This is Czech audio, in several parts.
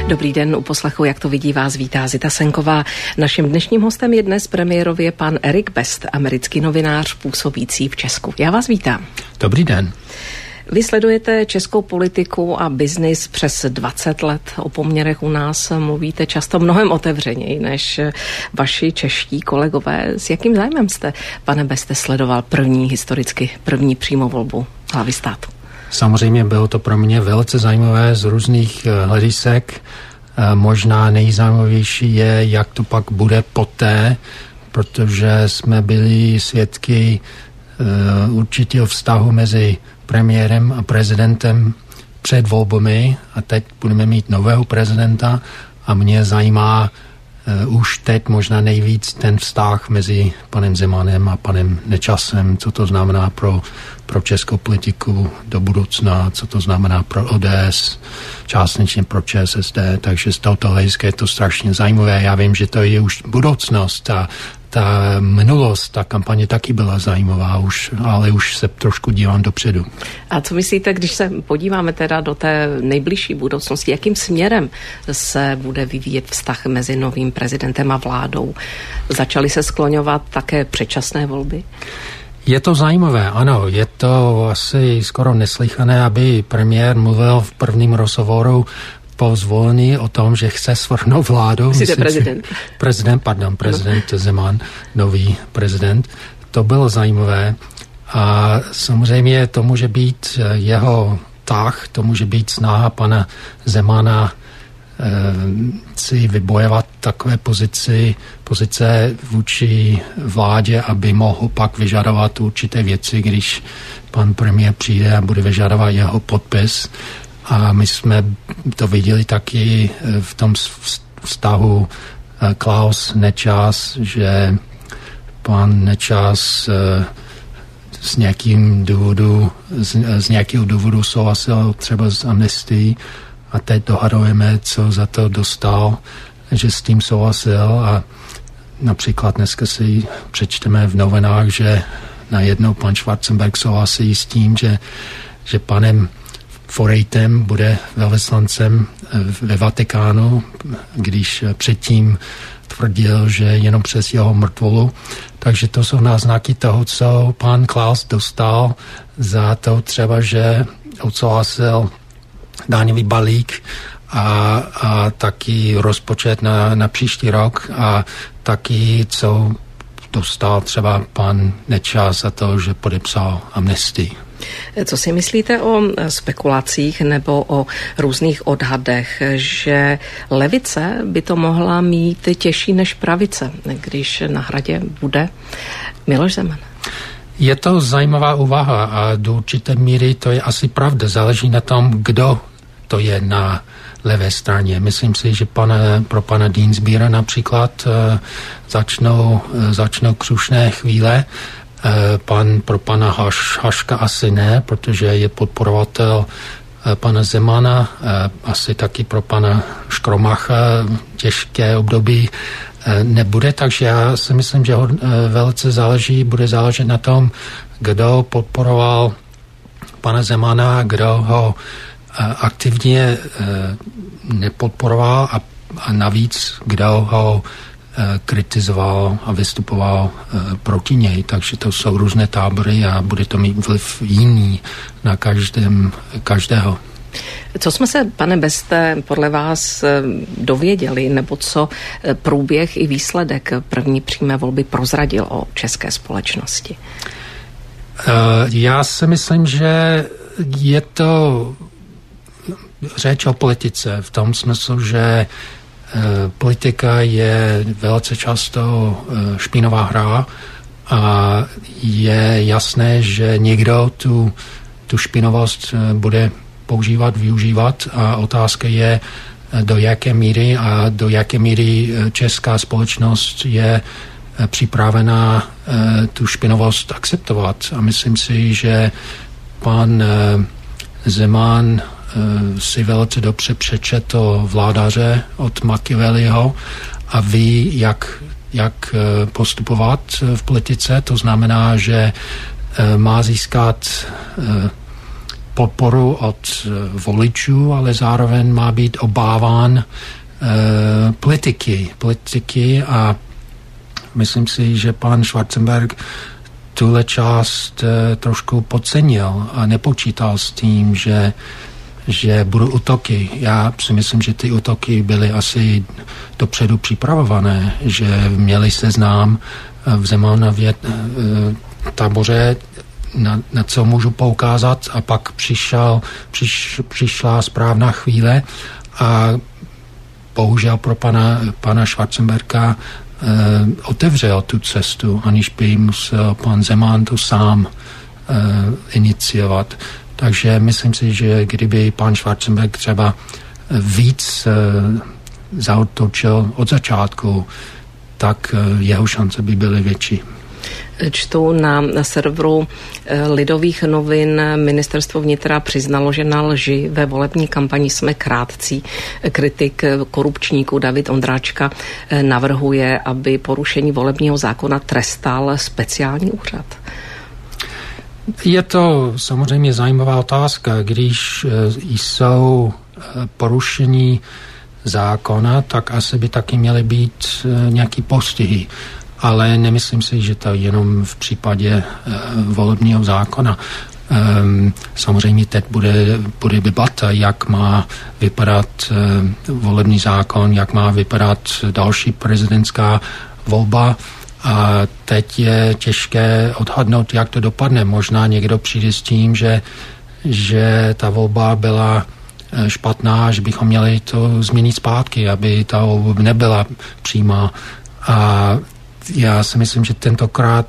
Dobrý den, u poslechu Jak to vidí vás vítá Zita Senková. Naším dnešním hostem je dnes premiérově pan Erik Best, americký novinář působící v Česku. Já vás vítám. Dobrý den. Vy sledujete českou politiku a biznis přes 20 let. O poměrech u nás mluvíte často mnohem otevřeněji než vaši čeští kolegové. S jakým zájmem jste, pane Beste, sledoval historicky první přímou volbu hlavy státu? Samozřejmě bylo to pro mě velice zajímavé z různých hledisek. Možná nejzajímavější je, jak to pak bude poté, protože jsme byli svědky určitého vztahu mezi premiérem a prezidentem před volbami a teď budeme mít nového prezidenta a mě zajímá už teď možná nejvíc ten vztah mezi panem Zemanem a panem Nečasem, co to znamená pro českou politiku do budoucna, co to znamená pro ODS, částečně pro ČSSD, takže z tohoto hlediska je to strašně zajímavé. Já vím, že to je už budoucnost a ta minulost, ta kampaně taky byla zajímavá, ale už se trošku dívám dopředu. A co myslíte, když se podíváme teda do té nejbližší budoucnosti, jakým směrem se bude vyvíjet vztah mezi novým prezidentem a vládou? Začaly se skloňovat také předčasné volby? Je to zajímavé, ano. Je to asi skoro neslychané, aby premiér mluvil v prvním rozhovoru po zvolení o tom, že chce svrhnout vládu. Prezident Zeman, nový prezident. To bylo zajímavé. A samozřejmě to může být jeho tah, to může být snaha pana Zemana si vybojovat takové pozice vůči vládě, aby mohl pak vyžadovat určité věci, když pan premiér přijde a bude vyžadovat jeho podpis. A my jsme to viděli taky v tom vztahu Klaus-Nečas, že pan Nečas z nějakého důvodu souhlasil třeba s amnestií a teď dohadujeme, co za to dostal, že s tím souhlasil a například dneska si přečteme v novinách, že najednou pan Schwarzenberg souhlasí s tím, že panem Forejtem bude velvyslancem ve Vatikánu, když předtím tvrdil, že jenom přes jeho mrtvolu. Takže to jsou náznaky toho, co pan Klaus dostal za to třeba, že odsouhlasil daňový balík a taky rozpočet na příští rok a taky, co dostal třeba pan Nečas za to, že podepsal amnestii. Co si myslíte o spekulacích nebo o různých odhadech, že levice by to mohla mít těžší než pravice, když na hradě bude Miloš Zeman? Je to zajímavá úvaha a do určité míry to je asi pravda. Záleží na tom, kdo to je na levé straně. Myslím si, že pro pana Dienstbiera například začnou krušné chvíle. Pro pana Haška asi ne, protože je podporovatel pana Zemana, asi taky pro pana Škromacha těžké období nebude, takže já si myslím, že velice bude záležet na tom, kdo podporoval pana Zemana, kdo ho aktivně nepodporoval a navíc, kdo ho kritizoval a vystupoval proti něj. Takže to jsou různé tábory a bude to mít vliv jiný na každého. Co jsme se, pane Beste, podle vás dověděli, nebo co průběh i výsledek první přímé volby prozradil o české společnosti? Já si myslím, že je to řeč o politice v tom smyslu, že politika je velice často špinavá hra a je jasné, že někdo tu špinavost bude využívat a otázka je, do jaké míry česká společnost je připravená tu špinavost akceptovat. A myslím si, že pan Zeman si velice dobře přečetl Vládaře od Machiavelliho a ví, jak postupovat v politice. To znamená, že má získat podporu od voličů, ale zároveň má být obáván politiky a myslím si, že pan Schwarzenberg tuhle část trošku podcenil a nepočítal s tím, že budou útoky. Já si myslím, že ty útoky byly asi dopředu připravované, že měli seznám v Zemanově táboře, na co můžu poukázat, a pak přišla správná chvíle a bohužel pro pana Schwarzenberga otevřel tu cestu, aniž by musel pan Zeman to sám iniciovat. Takže myslím si, že kdyby pan Schwarzenberg třeba víc zaútočil od začátku, tak jeho šance by byly větší. Čtu na serveru Lidových novin, ministerstvo vnitra přiznalo, že na lži ve volební kampani jsme krátcí. Kritik korupčníků David Ondráčka navrhuje, aby porušení volebního zákona trestal speciální úřad. Je to samozřejmě zajímavá otázka. Když jsou porušení zákona, tak asi by taky měly být nějaký postihy. Ale nemyslím si, že to jenom v případě volebního zákona. Samozřejmě teď bude debata, jak má vypadat volební zákon, jak má vypadat další prezidentská volba. A teď je těžké odhadnout, jak to dopadne. Možná někdo přijde s tím, že ta volba byla špatná, že bychom měli to změnit zpátky, aby ta volba nebyla přímá. A já si myslím, že tentokrát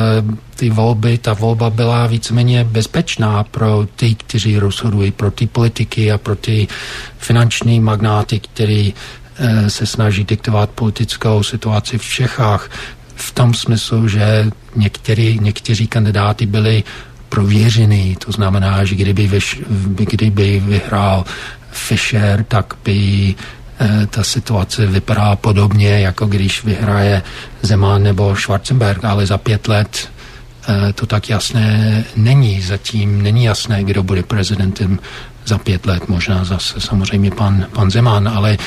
ta volba byla víceméně bezpečná pro ty, kteří rozhodují, pro ty politiky a pro ty finanční magnáty, kteří se snaží diktovat politickou situaci v Čechách. V tom smyslu, že někteří kandidáti byli prověřený. To znamená, že kdyby vyhrál Fischer, tak by ta situace vypadá podobně, jako když vyhraje Zeman nebo Schwarzenberg, ale za 5 let to tak jasné není. Zatím není jasné, kdo bude prezidentem za 5 let. Možná zase samozřejmě pan Zeman, ale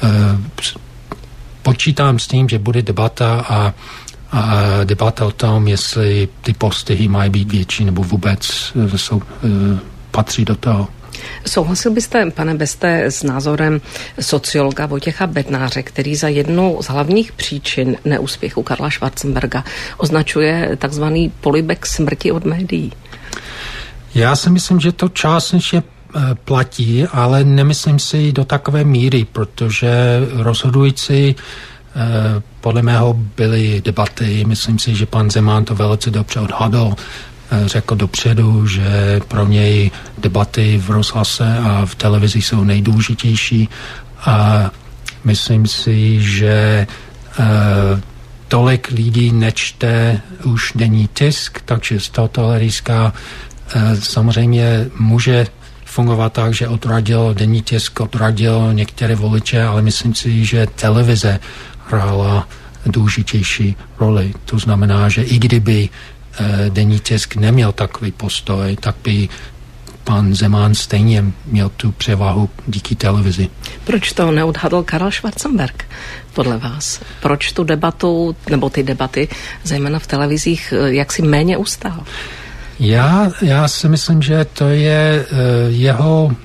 počítám s tím, že bude debata a debata o tom, jestli ty postihy mají být větší nebo vůbec patří do toho. Souhlasil byste, pane Beste, s názorem sociologa Vojtěcha Bednáře, který za jednu z hlavních příčin neúspěchu Karla Schwarzenberga označuje takzvaný polibek smrti od médií? Já si myslím, že to částečně platí, ale nemyslím si do takové míry, protože rozhodující podle mého byly debaty. Myslím si, že pan Zeman to velice dobře odhadl. Řekl dopředu, že pro něj debaty v rozhlase a v televizi jsou nejdůležitější a myslím si, že tolik lidí nečte už denní tisk, takže z tohoto hlediska samozřejmě může fungovat tak, že denní tisk odradil některé voliče, ale myslím si, že televize hrála důležitější roli. To znamená, že i kdyby denní tisk neměl takový postoj, tak by pan Zeman stejně měl tu převahu díky televizi. Proč to neodhadl Karel Schwarzenberg podle vás? Proč tu debatu, nebo ty debaty, zejména v televizích, jaksi méně ustál? Já si myslím, že to je jeho...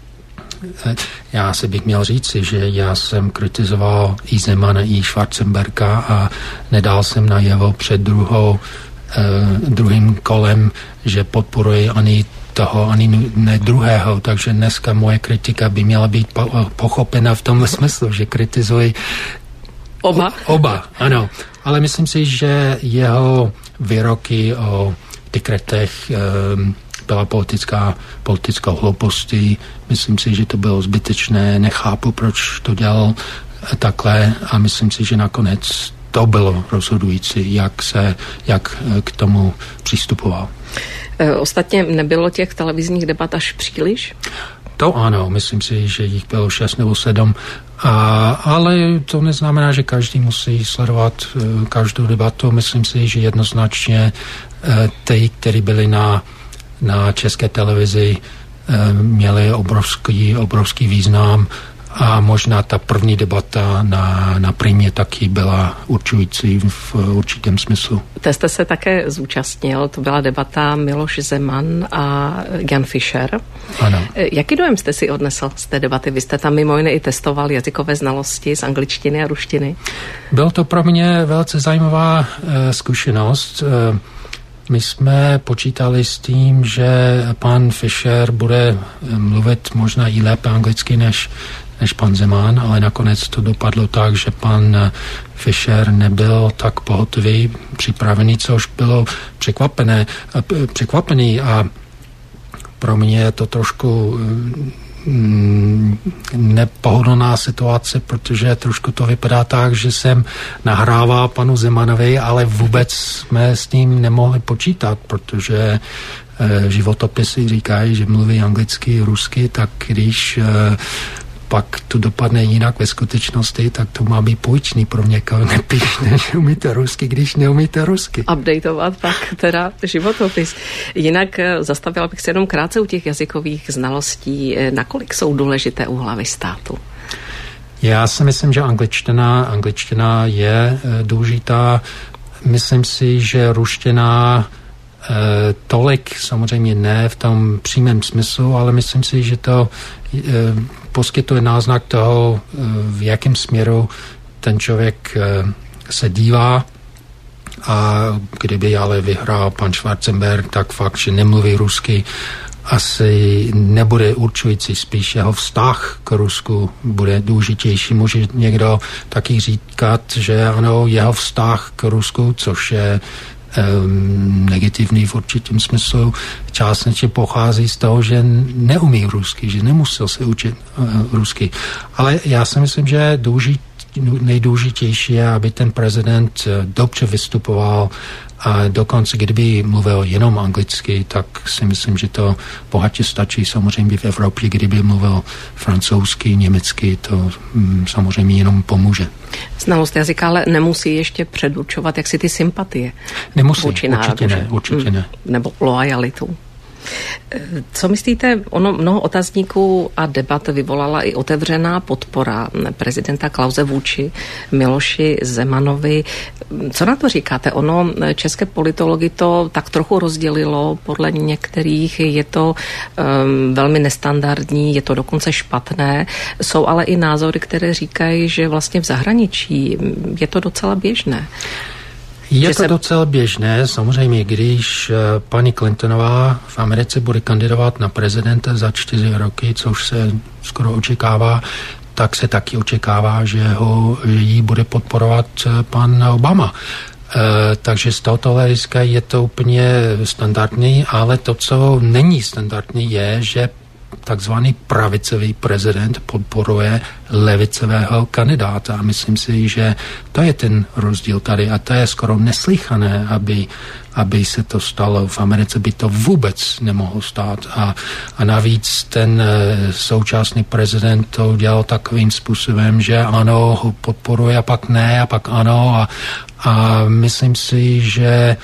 Já si bych měl říci, že já jsem kritizoval i Zemana, i Schwarzenberga a nedal jsem najevo před druhým kolem, že podporuji ani toho, ani ne druhého, takže dneska moje kritika by měla být pochopena v tomhle smyslu, že kritizuji Oba, ano. Ale myslím si, že jeho výroky o dekretech byla politickou hloupostí. Myslím si, že to bylo zbytečné, nechápu, proč to dělal takhle a myslím si, že nakonec to bylo rozhodující, jak k tomu přistupoval. Ostatně nebylo těch televizních debat až příliš? To ano, myslím si, že jich bylo 6 nebo 7, ale to neznamená, že každý musí sledovat každou debatu. Myslím si, že jednoznačně ty, kteří byli na české televizi, měly obrovský význam a možná ta první debata na Primě taky byla určující v určitém smyslu. Té jste se také zúčastnil, to byla debata Miloš Zeman a Jan Fischer. Ano. Jaký dojem jste si odnesl z té debaty? Vy jste tam mimo jiné i testoval jazykové znalosti z angličtiny a ruštiny. Bylo to pro mě velice zajímavá zkušenost. My jsme počítali s tím, že pan Fischer bude mluvit možná i lépe anglicky než pan Zeman, ale nakonec to dopadlo tak, že pan Fischer nebyl tak pohotový, připravený, což bylo překvapený a pro mě je to trošku nepohodlná situace, protože trošku to vypadá tak, že jsem nahrával panu Zemanovi, ale vůbec jsme s tím nemohli počítat, protože životopisy říkají, že mluví anglicky, rusky, tak když pak to dopadne jinak ve skutečnosti, tak to má být poučný pro někoho. Nepíšte, že umíte rusky, když neumíte rusky. Updateovat pak teda životopis. Jinak zastavila bych se jenom krátce u těch jazykových znalostí. Nakolik jsou důležité u hlavy státu? Já si myslím, že angličtina je důležitá. Myslím si, že ruština tolik, samozřejmě ne v tom přímém smyslu, ale myslím si, že to poskytuje náznak toho, v jakém směru ten člověk se dívá. A kdyby ale vyhrál pan Schwarzenberg, tak fakt, že nemluví rusky, asi nebude určující, spíš jeho vztah k Rusku bude důležitější. Může někdo taky říkat, že ano, jeho vztah k Rusku, což je negativní v určitém smyslu, částečně pochází z toho, že neumí rusky, že nemusel se učit rusky. Ale já si myslím, že nejdůležitější je, aby ten prezident dobře vystupoval a dokonce, kdyby mluvil jenom anglicky, tak si myslím, že to bohatě stačí. Samozřejmě v Evropě, kdyby mluvil francouzsky, německy, to samozřejmě jenom pomůže. Znalost jazyka ale nemusí ještě předurčovat jaksi ty sympatie. Nemusí, určitě ne. Nebo loajalitu. Co myslíte, mnoho otazníků a debat vyvolala i otevřená podpora prezidenta Klause vůči Miloši Zemanovi. Co na to říkáte? České politology to tak trochu rozdělilo, podle některých je to velmi nestandardní, je to dokonce špatné. Jsou ale i názory, které říkají, že vlastně v zahraničí je to docela běžné. Je to docela běžné, samozřejmě, když paní Clintonová v Americe bude kandidovat na prezidenta za 4 roky, což se skoro očekává, tak se taky očekává, že jí bude podporovat pan Obama. Takže z tohoto hlediska je to úplně standardní, ale to, co není standardní, je, že takzvaný pravicový prezident podporuje levicového kandidáta. A myslím si, že to je ten rozdíl tady a to je skoro neslýchané, aby se to stalo. V Americe by to vůbec nemohlo stát. A navíc ten současný prezident to dělal takovým způsobem, že ano, ho podporuje a pak ne a pak ano. A myslím si, že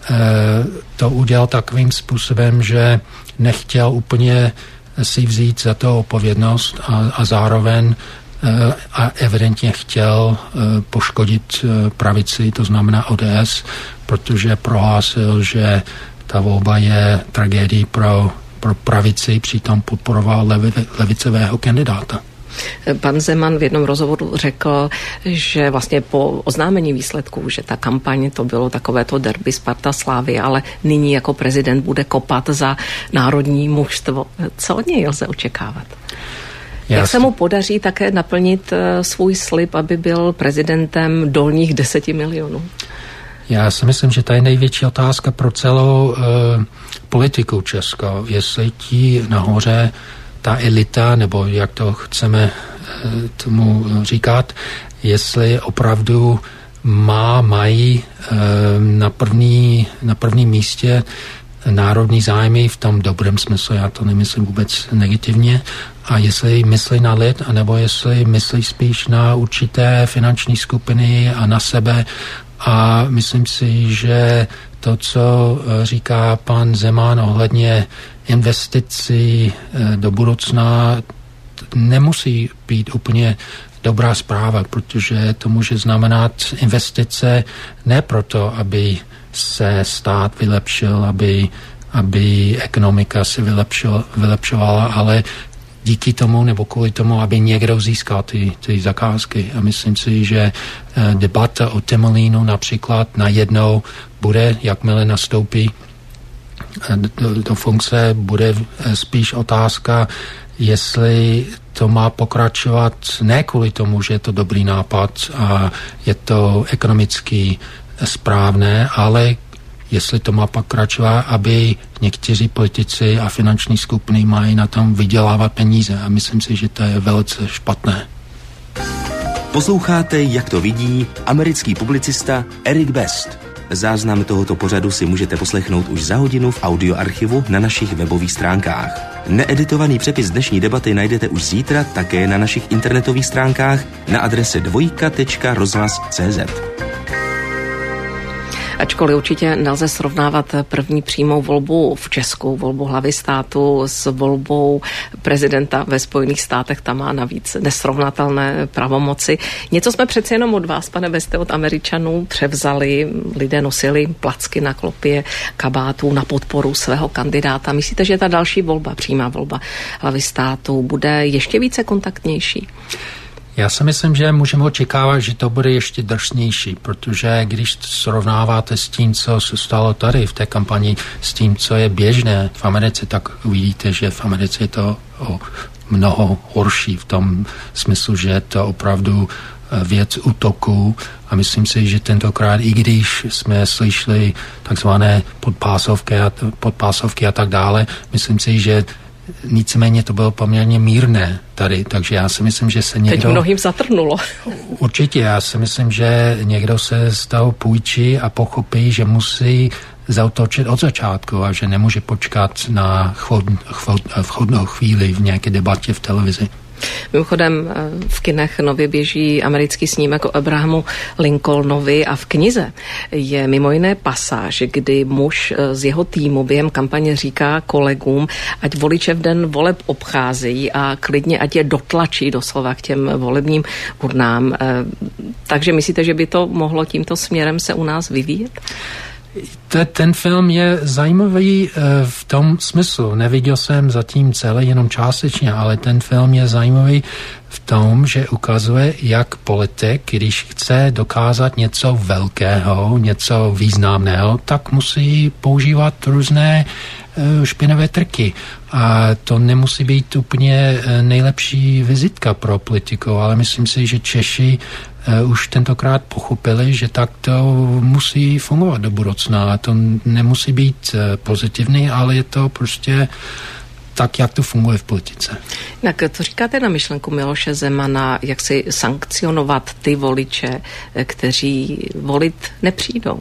to udělal takovým způsobem, že nechtěl úplně si vzít za to odpovědnost a zároveň a evidentně chtěl poškodit pravici, to znamená ODS, protože prohlásil, že ta volba je tragédií pro pravici, přitom podporoval levicového kandidáta. Pan Zeman v jednom rozhovoru řekl, že vlastně po oznámení výsledků, že ta kampaň to bylo takovéto derby Sparta Slavia, ale nyní jako prezident bude kopat za národní mužstvo. Co od něj lze očekávat? Jak se mu podaří také naplnit svůj slib, aby byl prezidentem dolních 10 milionů? Já si myslím, že to je největší otázka pro celou politiku Česko. Jestli ti nahoře ta elita, nebo jak to chceme tomu říkat, jestli opravdu mají na prvním místě národní zájmy v tom dobrém smyslu, já to nemyslím vůbec negativně, a jestli myslí na lid, anebo jestli myslí spíš na určité finanční skupiny a na sebe. A myslím si, že to, co říká pan Zeman ohledně investici do budoucna nemusí být úplně dobrá zpráva, protože to může znamenat investice ne proto, aby se stát vylepšil, aby ekonomika se vylepšovala, ale díky tomu nebo kvůli tomu, aby někdo získal ty zakázky. A myslím si, že debata o Temelínu například najednou bude, jakmile nastoupí do funkce, bude spíš otázka, jestli to má pokračovat ne kvůli tomu, že je to dobrý nápad a je to ekonomicky správné, ale jestli to má pokračovat, aby někteří politici a finanční skupiny mají na tom vydělávat peníze. A myslím si, že to je velice špatné. Posloucháte, jak to vidí americký publicista Eric Best. Záznam tohoto pořadu si můžete poslechnout už za hodinu v audioarchivu na našich webových stránkách. Needitovaný přepis dnešní debaty najdete už zítra také na našich internetových stránkách na adrese dvojka.rozhlas.cz. Ačkoliv určitě nelze srovnávat první přímou volbu v Česku, volbu hlavy státu s volbou prezidenta ve Spojených státech, tam má navíc nesrovnatelné pravomoci. Něco jsme přece jenom od vás, pane Beste, od Američanů převzali. Lidé nosili placky na klopě kabátů na podporu svého kandidáta. Myslíte, že ta další volba, přímá volba hlavy státu, bude ještě více kontaktnější? Já si myslím, že můžeme očekávat, že to bude ještě drsnější, protože když srovnáváte s tím, co se stalo tady v té kampani, s tím, co je běžné v Americe, tak uvidíte, že v Americe je to mnoho horší v tom smyslu, že je to opravdu věc útoku a myslím si, že tentokrát, i když jsme slyšeli takzvané podpásovky a tak dále, myslím si, že nicméně to bylo poměrně mírné tady, takže já si myslím, že se někdo... Teď mnohým zatrnulo. Určitě, já si myslím, že někdo se z toho půjčí a pochopí, že musí zaútočit od začátku a že nemůže počkat na vhodnou chvíli v nějaké debatě v televizi. Mimochodem v kinech nově běží americký snímek o Abrahamu Lincolnovi a v knize je mimo jiné pasáž, kdy muž z jeho týmu během kampaně říká kolegům, ať voliče v den voleb obcházejí a klidně ať je dotlačí doslova k těm volebním urnám. Takže myslíte, že by to mohlo tímto směrem se u nás vyvíjet? Ten film je zajímavý v tom smyslu. Neviděl jsem zatím celé, jenom částečně, ale ten film je zajímavý v tom, že ukazuje, jak politik, když chce dokázat něco velkého, něco významného, tak musí používat různé špinavé trky. A to nemusí být úplně nejlepší vizitka pro politiku, ale myslím si, že Češi už tentokrát pochopili, že tak to musí fungovat do budoucna. To nemusí být pozitivní, ale je to prostě tak, jak to funguje v politice. Tak co říkáte na myšlenku Miloše Zemana, jak si sankcionovat ty voliče, kteří volit nepřijdou?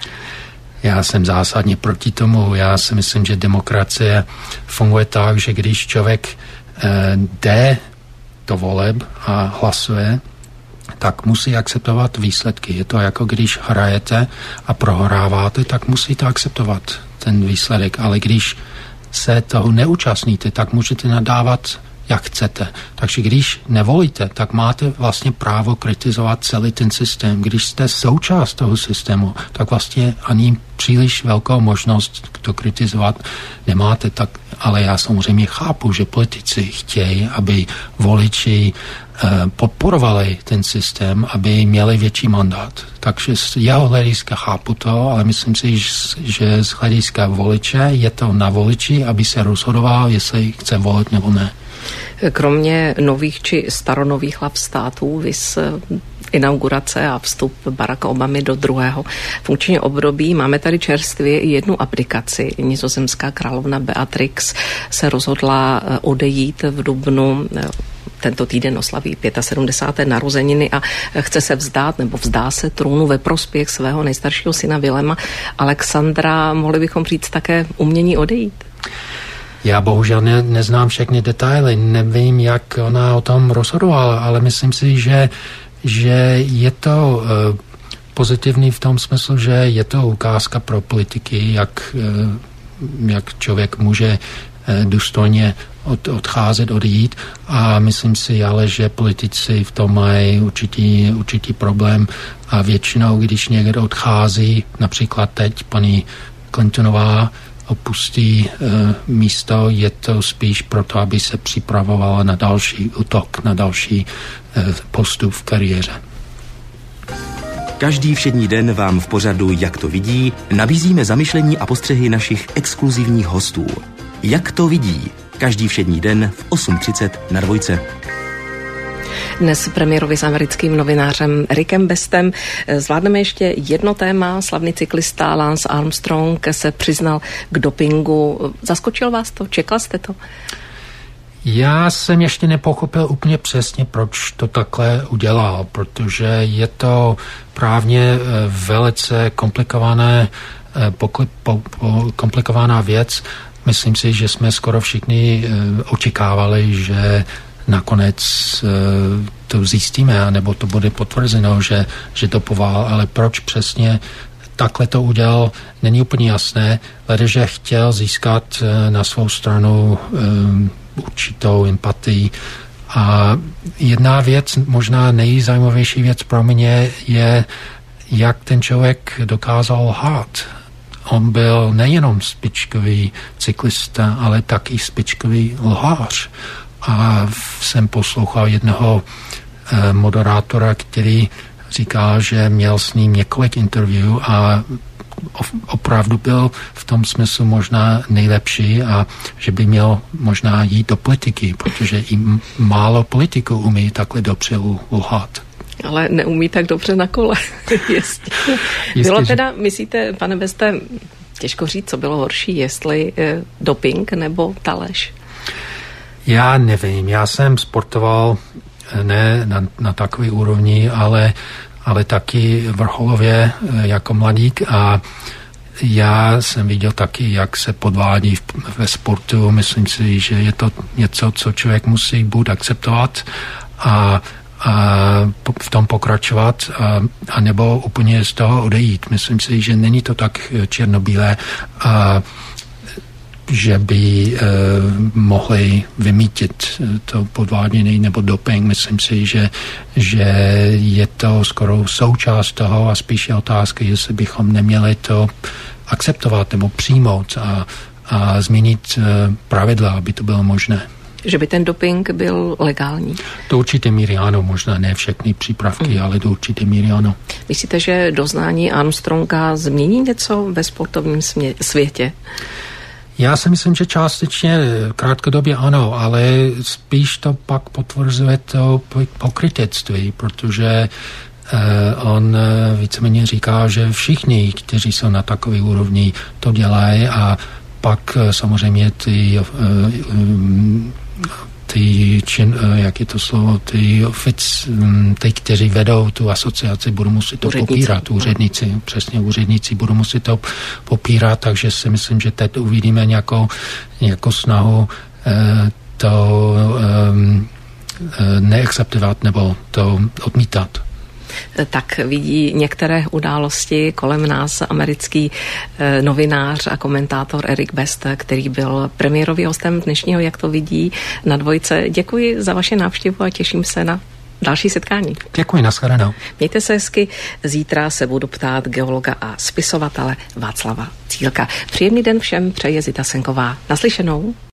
Já jsem zásadně proti tomu. Já si myslím, že demokracie funguje tak, že když člověk jde do voleb a hlasuje, tak musí akceptovat výsledky. Je to jako když hrajete a prohráváte, tak musíte akceptovat ten výsledek. Ale když se toho neúčastníte, tak můžete nadávat, jak chcete. Takže když nevolíte, tak máte vlastně právo kritizovat celý ten systém. Když jste součást toho systému, tak vlastně ani příliš velkou možnost to kritizovat nemáte. Tak, ale já samozřejmě chápu, že politici chtějí, aby voliči podporovali ten systém, aby měli větší mandát. Takže z jeho hlediska chápu to, ale myslím si, že z hlediska voliče je to na voliči, aby se rozhodoval, jestli chce volit nebo ne. Kromě nových či staronových hlav států, viz inaugurace a vstup Baracka Obamy do druhého funkčního období, máme tady čerstvě i jednu aplikaci. Nizozemská královna Beatrix se rozhodla odejít v dubnu. Tento týden oslaví 75. narozeniny a chce se vzdát nebo vzdá se trůnu ve prospěch svého nejstaršího syna Vilema Alexandra. Mohli bychom říct také umění odejít? Já bohužel neznám všechny detaily, nevím, jak ona o tom rozhodovala, ale myslím si, že je to pozitivní v tom smyslu, že je to ukázka pro politiky, jak člověk může důstojně odejít a myslím si ale, že politici v tom mají určitý problém a většinou, když někdo odchází, například teď paní Clintonová opustí místo, je to spíš proto, aby se připravovala na další útok, na další postup v kariéře. Každý všední den vám v pořadu Jak to vidí nabízíme zamyšlení a postřehy našich exkluzivních hostů. Jak to vidí? Každý všední den v 8:30 na Dvojce. Dnes premiérovi s americkým novinářem Ericem Bestem. Zvládneme ještě jedno téma. Slavný cyklista Lance Armstrong se přiznal k dopingu. Zaskočil vás to? Čekal jste to? Já jsem ještě nepochopil úplně přesně, proč to takhle udělal, protože je to právně velice komplikovaná věc. Myslím si, že jsme skoro všichni očekávali, že nakonec to zjistíme, nebo to bude potvrzeno, že to povál, ale proč přesně takhle to udělal, není úplně jasné, ale že chtěl získat na svou stranu určitou empatii. A jedna věc, možná nejzajímavější věc pro mě je, jak ten člověk dokázal lhát. On byl nejenom špičkový cyklista, ale taky špičkový lhář. A jsem poslouchal jednoho moderátora, který říkal, že měl s ním několik interview a opravdu byl v tom smyslu možná nejlepší a že by měl možná jít do politiky, protože i málo politiků umí takhle dobře lhát. Ale neumí tak dobře na kole. Bylo teda, myslíte, pane Beste, těžko říct, co bylo horší, jestli doping nebo ta lež? Já nevím, já jsem sportoval ne na takové úrovni, ale taky vrcholově jako mladík a já jsem viděl taky, jak se podvádí ve sportu. Myslím si, že je to něco, co člověk musí buď akceptovat a v tom pokračovat a nebo úplně z toho odejít. Myslím si, že není to tak černobílé, že by mohli vymítit to podvádění nebo doping. Myslím si, že je to skoro součást toho a spíše otázka, jestli bychom neměli to akceptovat nebo přijmout a změnit pravidla, aby to bylo možné. Že by ten doping byl legální? Do určité míry ano, možná ne všechny přípravky, ale do určité míry ano. Myslíte, že doznání Armstronga změní něco ve sportovním světě? Já si myslím, že částečně krátkodobě ano, ale spíš to pak potvrzuje to pokrytectví, protože on víceméně říká, že všichni, kteří jsou na takové úrovni, to dělají a pak samozřejmě jak je to slovo, ty, kteří vedou tu asociaci, budou muset to popírat. Úředníci budou muset to popírat, takže si myslím, že teď uvidíme nějakou snahu to neakceptovat nebo to odmítat. Tak vidí některé události kolem nás americký novinář a komentátor Eric Best, který byl premiérovým hostem dnešního Jak to vidí na Dvojce. Děkuji za vaši návštěvu a těším se na další setkání. Děkuji, nashledanou. Mějte se hezky, zítra se budu ptát geologa a spisovatele Václava Cílka. Příjemný den všem přeje Zita Senková. Naslyšenou.